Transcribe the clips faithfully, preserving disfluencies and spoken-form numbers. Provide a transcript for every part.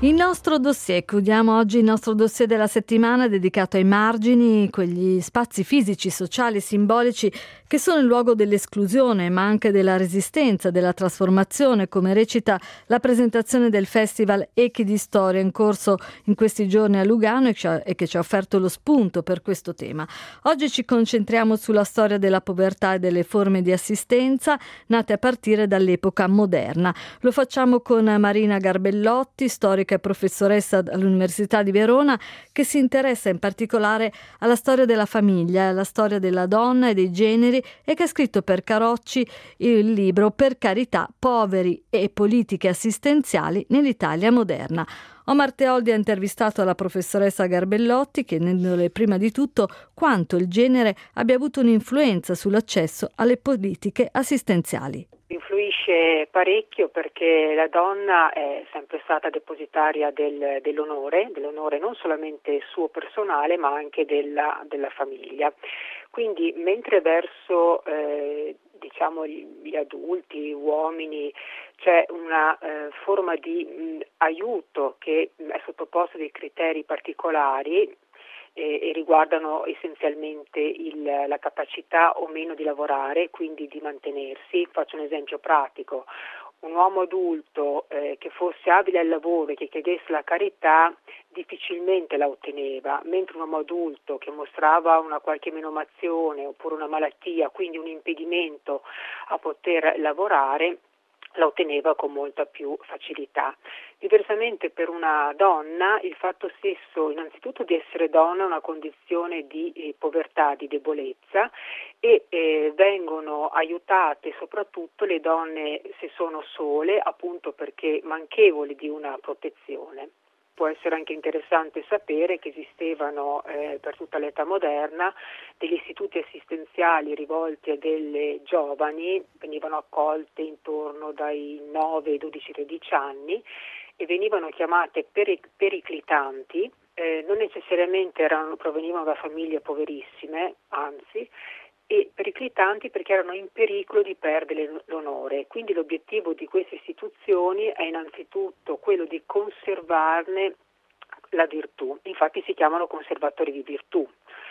Il nostro dossier, chiudiamo oggi il nostro dossier della settimana dedicato ai margini, quegli spazi fisici, sociali, simbolici che sono il luogo dell'esclusione ma anche della resistenza, della trasformazione, come recita la presentazione del Festival Echi di Storia in corso in questi giorni a Lugano e, ha, e che ci ha offerto lo spunto per questo tema. Oggi ci concentriamo sulla storia della povertà e delle forme di assistenza nate a partire dall'epoca moderna. Lo facciamo con Marina Garbellotti, storica e professoressa all'Università di Verona, che si interessa in particolare alla storia della famiglia, alla storia della donna e dei generi e che ha scritto per Carocci il libro Per carità, poveri e politiche assistenziali nell'Italia moderna. Omar Teoldi ha intervistato la professoressa Garbellotti, chiedendole prima di tutto quanto il genere abbia avuto un'influenza sull'accesso alle politiche assistenziali. Influisce parecchio perché la donna è sempre stata depositaria del, dell'onore, dell'onore non solamente suo personale ma anche della, della famiglia. Quindi mentre verso eh, diciamo gli adulti, uomini, c'è una eh, forma di mh, aiuto che è sottoposta a dei criteri particolari e, e riguardano essenzialmente il, la capacità o meno di lavorare, quindi di mantenersi. Faccio un esempio pratico. Un uomo adulto eh, che fosse abile al lavoro e che chiedesse la carità difficilmente la otteneva, mentre un uomo adulto che mostrava una qualche menomazione oppure una malattia, quindi un impedimento a poter lavorare, la otteneva con molta più facilità. Diversamente per una donna il fatto stesso innanzitutto di essere donna è una condizione di eh, povertà, di debolezza e eh, vengono aiutate soprattutto le donne se sono sole, appunto perché manchevoli di una protezione. Può essere anche interessante sapere che esistevano eh, per tutta l'età moderna degli istituti assistenziali rivolti a delle giovani, venivano accolte intorno dai nove ai dodici tredici anni e venivano chiamate peric- periclitanti, eh, non necessariamente erano, provenivano da famiglie poverissime, anzi, e periclitanti perché erano in pericolo di perdere l'onore. Quindi l'obiettivo di queste istituzioni è innanzitutto quello di conservarne la virtù, infatti si chiamano conservatori di virtù.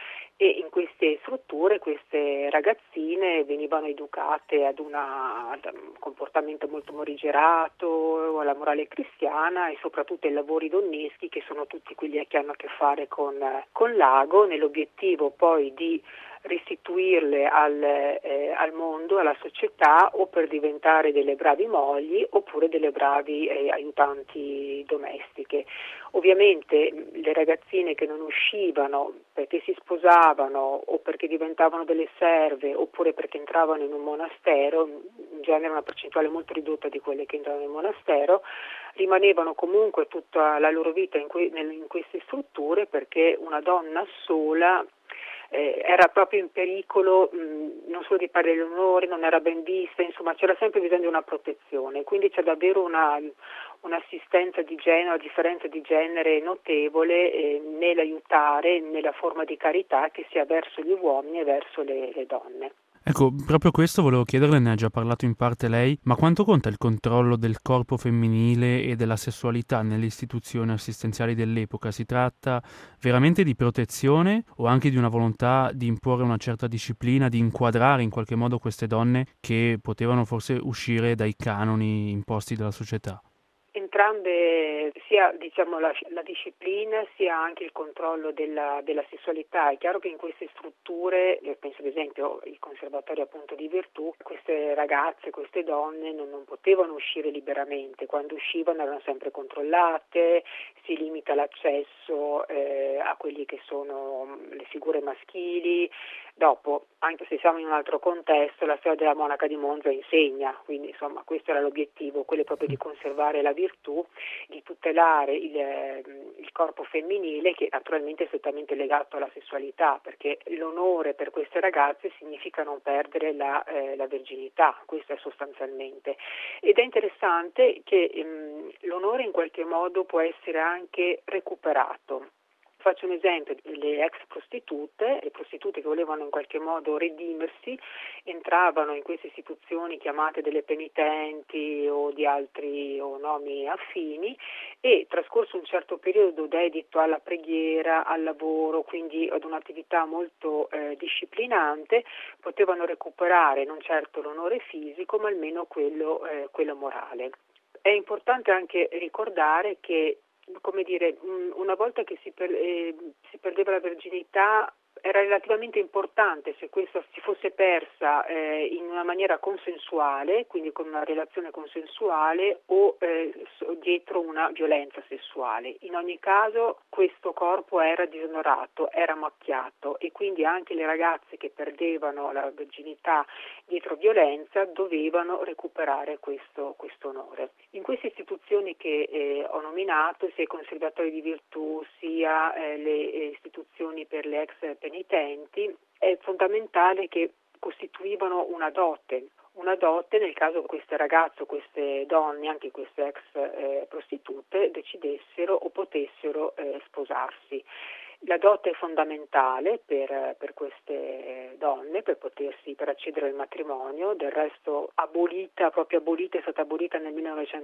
E in queste strutture queste ragazzine venivano educate ad, una, ad un comportamento molto morigerato, alla morale cristiana e soprattutto ai lavori donneschi, che sono tutti quelli che hanno a che fare con, con l'ago, nell'obiettivo poi di restituirle al, eh, al mondo, alla società, o per diventare delle bravi mogli oppure delle bravi eh, aiutanti domestiche. Ovviamente le ragazzine che non uscivano perché si sposavano o perché diventavano delle serve oppure perché entravano in un monastero, in genere una percentuale molto ridotta di quelle che entrano nel monastero, rimanevano comunque tutta la loro vita in, que- in queste strutture perché una donna sola Eh, era proprio in pericolo mh, non solo di perdere l'onore, non era ben vista, insomma c'era sempre bisogno di una protezione, quindi c'è davvero una, un'assistenza di genere, una differenza di genere notevole eh, nell'aiutare, nella forma di carità che sia verso gli uomini e verso le, le donne. Ecco, proprio questo volevo chiederle, ne ha già parlato in parte lei, ma quanto conta il controllo del corpo femminile e della sessualità nelle istituzioni assistenziali dell'epoca? Si tratta veramente di protezione o anche di una volontà di imporre una certa disciplina, di inquadrare in qualche modo queste donne che potevano forse uscire dai canoni imposti dalla società? Entrambe, sia diciamo la, la disciplina sia anche il controllo della, della sessualità. È chiaro che in queste strutture, penso ad esempio il conservatorio appunto di virtù, queste ragazze, queste donne non, non potevano uscire liberamente, quando uscivano erano sempre controllate, si limita l'accesso eh, a quelli che sono le figure maschili. Dopo, anche se siamo in un altro contesto, la storia della monaca di Monza insegna, quindi insomma questo era l'obiettivo, quello proprio di conservare la virtù, di tutelare il, il corpo femminile, che naturalmente è strettamente legato alla sessualità, perché l'onore per queste ragazze significa non perdere la, eh, la verginità, questo è sostanzialmente. Ed è interessante che ehm, l'onore in qualche modo può essere anche recuperato. Faccio un esempio: le ex prostitute, le prostitute che volevano in qualche modo redimersi, entravano in queste istituzioni chiamate delle penitenti o di altri o nomi affini, e trascorso un certo periodo dedito alla preghiera, al lavoro, quindi ad un'attività molto eh, disciplinante, potevano recuperare non certo l'onore fisico, ma almeno quello, eh, quello morale. È importante anche ricordare che, come dire, una volta che si, per, eh, si perdeva la verginità, era relativamente importante se questa si fosse persa eh, in una maniera consensuale, quindi con una relazione consensuale, o eh, dietro una violenza sessuale. In ogni caso questo corpo era disonorato, era macchiato, e quindi anche le ragazze che perdevano la verginità dietro violenza dovevano recuperare questo, questo onore. In queste istituzioni che eh, ho nominato, sia i conservatori di virtù sia eh, le istituzioni per le ex penitenti, è fondamentale che costituivano una dote. Una dote nel caso queste ragazze o queste donne, anche queste ex eh, prostitute, decidessero o potessero eh, sposarsi. La dote è fondamentale per, per queste donne, per potersi, per accedere al matrimonio. Del resto abolita, proprio abolita, è stata abolita nel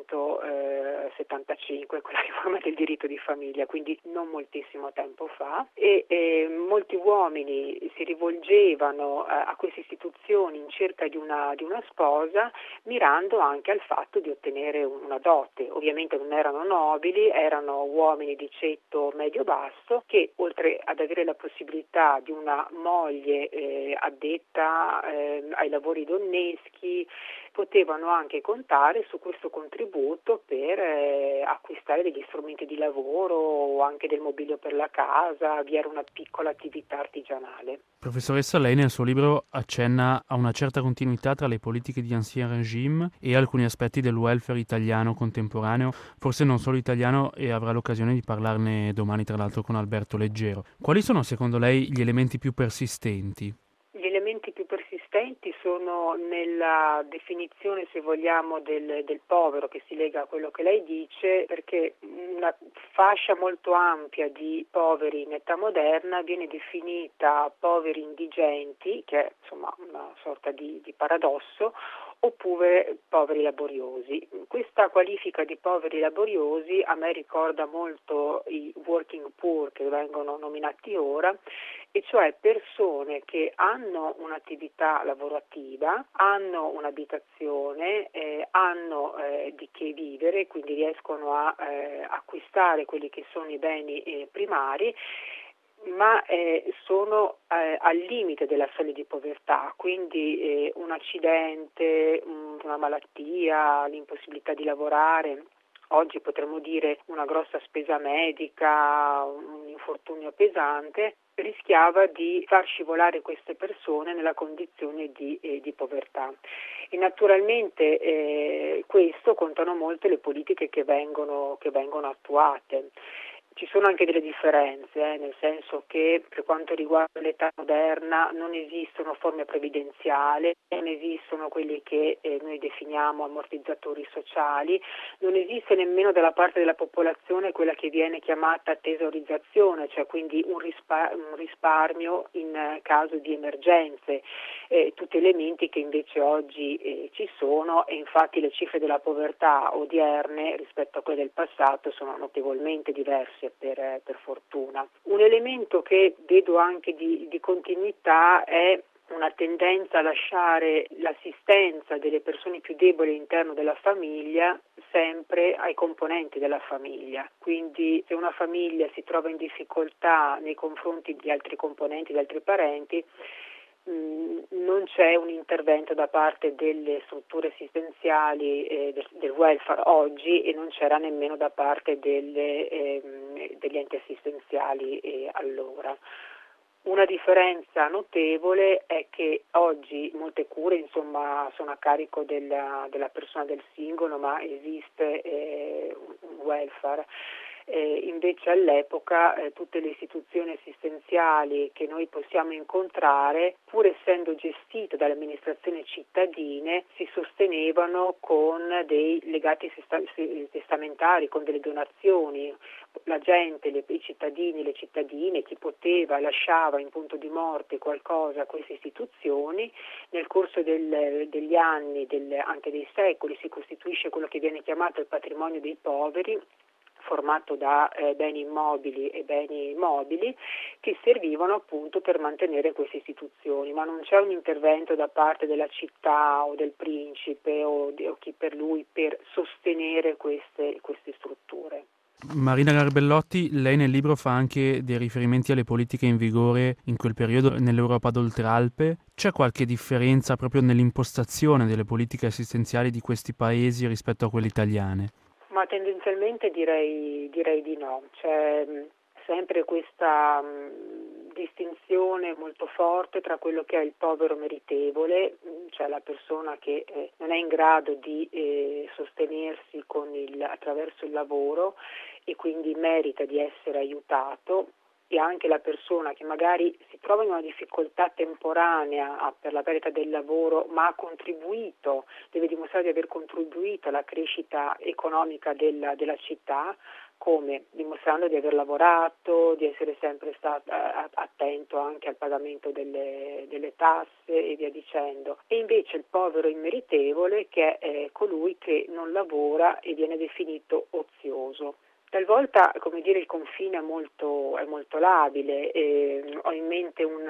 millenovecentosettantacinque, quella riforma del diritto di famiglia, quindi non moltissimo tempo fa, e, e molti uomini si rivolgevano a, a queste istituzioni in cerca di una, di una sposa, mirando anche al fatto di ottenere una dote. Ovviamente non erano nobili, erano uomini di ceto medio-basso che, oltre ad avere la possibilità di una moglie eh, addetta eh, ai lavori donneschi, potevano anche contare su questo contributo per eh, acquistare degli strumenti di lavoro o anche del mobilio per la casa, avviare una piccola attività artigianale. Professoressa, lei nel suo libro accenna a una certa continuità tra le politiche di Ancien Régime e alcuni aspetti del welfare italiano contemporaneo, forse non solo italiano, e avrà l'occasione di parlarne domani tra l'altro con Alberto Leggero. Quali sono secondo lei gli elementi più persistenti? Gli elementi più persistenti sono nella definizione, se vogliamo, del, del povero, che si lega a quello che lei dice, perché una fascia molto ampia di poveri in età moderna viene definita poveri indigenti, che è insomma una sorta di, di paradosso, oppure poveri laboriosi. Questa qualifica di poveri laboriosi a me ricorda molto i working poor che vengono nominati ora, e cioè persone che hanno un'attività lavorativa, hanno un'abitazione, eh, hanno eh, di che vivere, quindi riescono a eh, acquistare quelli che sono i beni eh, primari, ma eh, sono eh, al limite della soglia di povertà, quindi eh, un accidente, una malattia, l'impossibilità di lavorare, oggi potremmo dire una grossa spesa medica, un infortunio pesante, rischiava di far scivolare queste persone nella condizione di, eh, di povertà. E naturalmente eh, questo contano molto le politiche che vengono, che vengono attuate. Ci sono anche delle differenze, eh, nel senso che per quanto riguarda l'età moderna non esistono forme previdenziali, non esistono quelli che eh, noi definiamo ammortizzatori sociali, non esiste nemmeno dalla parte della popolazione quella che viene chiamata tesaurizzazione, cioè quindi un, rispa- un risparmio in eh, caso di emergenze, eh, tutti elementi che invece oggi eh, ci sono, e infatti le cifre della povertà odierne rispetto a quelle del passato sono notevolmente diverse. Per, per fortuna. Un elemento che vedo anche di, di continuità è una tendenza a lasciare l'assistenza delle persone più deboli all'interno della famiglia sempre ai componenti della famiglia. Quindi se una famiglia si trova in difficoltà nei confronti di altri componenti, di altri parenti, non c'è un intervento da parte delle strutture assistenziali eh, del, del welfare oggi, e non c'era nemmeno da parte delle, eh, degli enti assistenziali eh, allora. Una differenza notevole è che oggi molte cure insomma sono a carico della, della persona, del singolo, ma esiste eh, un welfare. Eh, invece all'epoca eh, tutte le istituzioni assistenziali che noi possiamo incontrare, pur essendo gestite dalle amministrazioni cittadine, si sostenevano con dei legati testamentari, con delle donazioni. La gente, le, i cittadini, le cittadine, chi poteva lasciava in punto di morte qualcosa a queste istituzioni. Nel corso del, degli anni, del, anche dei secoli, si costituisce quello che viene chiamato il patrimonio dei poveri, formato da eh, beni immobili e beni mobili, che servivano appunto per mantenere queste istituzioni, ma non c'è un intervento da parte della città o del principe o, di, o chi per lui per sostenere queste, queste strutture. Marina Garbellotti, lei nel libro fa anche dei riferimenti alle politiche in vigore in quel periodo nell'Europa d'Oltralpe. C'è qualche differenza proprio nell'impostazione delle politiche assistenziali di questi paesi rispetto a quelle italiane? Ma tendenzialmente direi, direi di no. C'è sempre questa mh, distinzione molto forte tra quello che è il povero meritevole, cioè la persona che eh, non è in grado di eh, sostenersi con il, attraverso il lavoro e quindi merita di essere aiutato, e anche la persona che magari si trova in una difficoltà temporanea per la perdita del lavoro, ma ha contribuito, deve dimostrare di aver contribuito alla crescita economica della, della città, come dimostrando di aver lavorato, di essere sempre stato eh, attento anche al pagamento delle, delle tasse e via dicendo. E invece il povero immeritevole, che è eh, colui che non lavora e viene definito ozioso. Talvolta, come dire, il confine è molto, è molto labile. Eh, ho in mente un,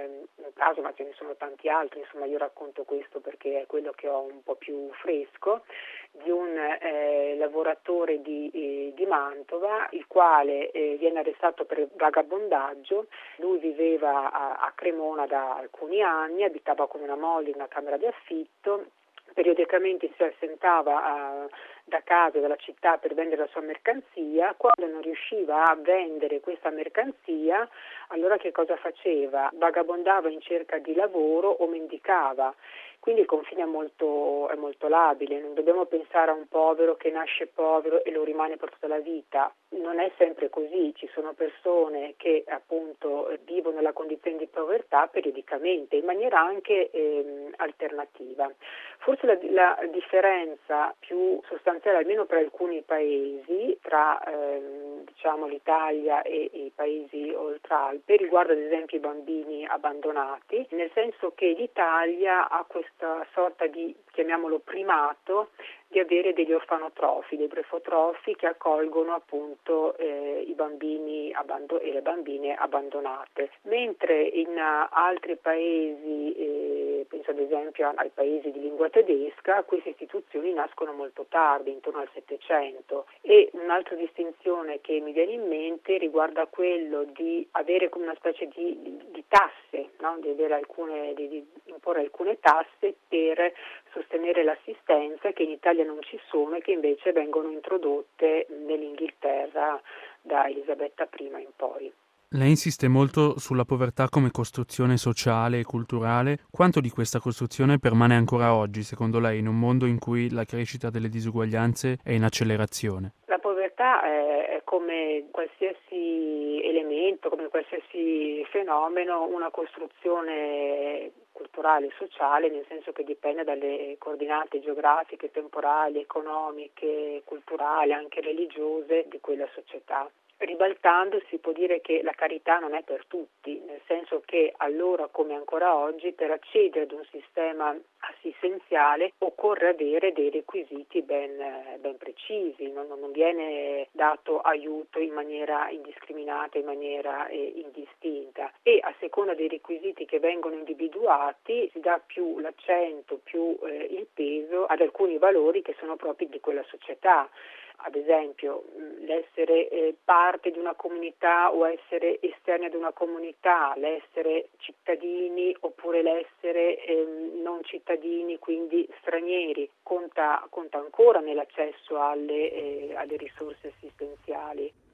un caso, ma ce ne sono tanti altri, insomma io racconto questo perché è quello che ho un po' più fresco, di un eh, lavoratore di, eh, di Mantova, il quale eh, viene arrestato per vagabondaggio. Lui viveva a, a Cremona da alcuni anni, abitava con una moglie in una camera di affitto, periodicamente si assentava a, da casa, dalla città per vendere la sua mercanzia. Quando non riusciva a vendere questa mercanzia, allora che cosa faceva? Vagabondava in cerca di lavoro o mendicava. Quindi il confine è molto, è molto labile, non dobbiamo pensare a un povero che nasce povero e lo rimane per tutta la vita. Non è sempre così, ci sono persone che appunto vivono la condizione di povertà periodicamente, in maniera anche ehm, alternativa. Forse la, la differenza più sostanziale, almeno per alcuni paesi, tra ehm, diciamo l'Italia e i paesi oltralpe, riguarda ad esempio i bambini abbandonati, nel senso che l'Italia ha questa sorta di, chiamiamolo, primato di avere degli orfanotrofi, dei brefotrofi che accolgono appunto eh, i bambini abbando- e le bambine abbandonate, mentre in uh, altri paesi, eh, penso ad esempio ai paesi di lingua tedesca, queste istituzioni nascono molto tardi, intorno al Settecento. E un'altra distinzione che mi viene in mente riguarda quello di avere come una specie di, di, di tasse, no? di, avere alcune, di, di imporre alcune tasse per sostenere l'assistenza, che in Italia non ci sono e che invece vengono introdotte nell'Inghilterra da Elisabetta prima in poi. Lei insiste molto sulla povertà come costruzione sociale e culturale. Quanto di questa costruzione permane ancora oggi, secondo lei, in un mondo in cui la crescita delle disuguaglianze è in accelerazione? La povertà è come qualsiasi elemento, come qualsiasi fenomeno, una costruzione culturale e sociale, nel senso che dipende dalle coordinate geografiche, temporali, economiche, culturali, anche religiose di quella società. Ribaltando si può dire che la carità non è per tutti, nel senso che allora come ancora oggi per accedere ad un sistema assistenziale occorre avere dei requisiti ben, ben precisi, non, non viene dato aiuto in maniera indiscriminata, in maniera eh, indistinta, e a seconda dei requisiti che vengono individuati si dà più l'accento, più eh, il peso ad alcuni valori che sono propri di quella società. Ad esempio l'essere eh, parte di una comunità o essere esterni ad una comunità, l'essere cittadini oppure l'essere eh, non cittadini, quindi stranieri, conta, conta ancora nell'accesso alle, eh, alle risorse assistenziali.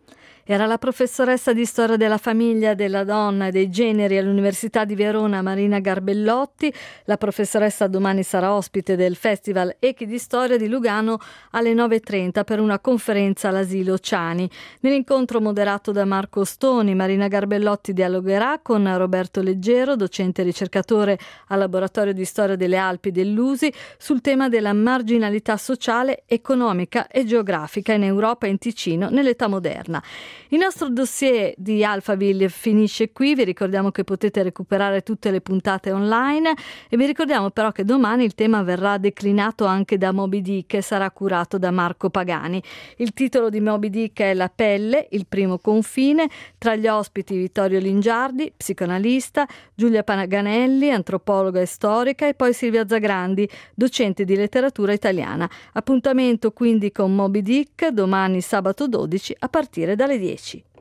Era la professoressa di storia della famiglia, della donna e dei generi all'Università di Verona Marina Garbellotti. La professoressa domani sarà ospite del Festival Echi di Storia di Lugano alle nove e trenta per una conferenza all'Asilo Ciani. Nell'incontro moderato da Marco Stoni, Marina Garbellotti dialogherà con Roberto Leggero, docente e ricercatore al Laboratorio di Storia delle Alpi dell'U S I, sul tema della marginalità sociale, economica e geografica in Europa e in Ticino nell'età moderna. Il nostro dossier di Alphaville finisce qui, vi ricordiamo che potete recuperare tutte le puntate online e vi ricordiamo però che domani il tema verrà declinato anche da Moby Dick e sarà curato da Marco Pagani. Il titolo di Moby Dick è La pelle, il primo confine, tra gli ospiti Vittorio Lingiardi, psicoanalista, Giulia Paganelli, antropologa e storica, e poi Silvia Zagrandi, docente di letteratura italiana. Appuntamento quindi con Moby Dick domani sabato dodici a partire dalle dieci.